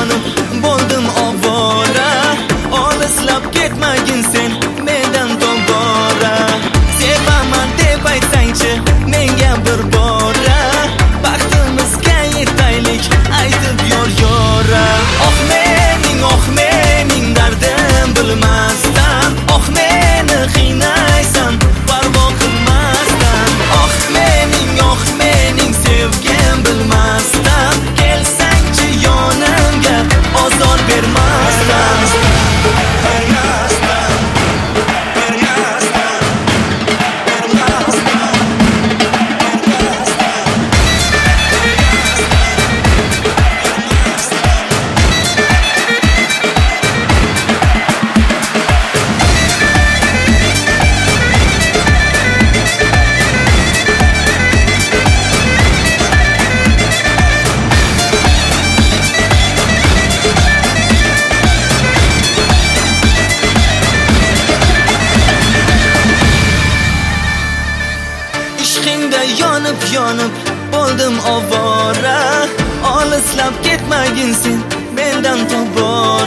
yonib bo'ldim ovora. Olislab ketmagin sen mendan tobora. Sevaman deb aytsangchi menga bir bora. Baxtimizga yetaylik aytib yor yora. Oh mening dardim bilmasdan, oh meni qiynaysan parvo qilmasdan. Oh mening sevgim bilmasdan, kelsangchi yonimga ozor bermasdan. Ishqingda yonib bo'ldim ovora. Olislab ketmagin sen mendan tobora.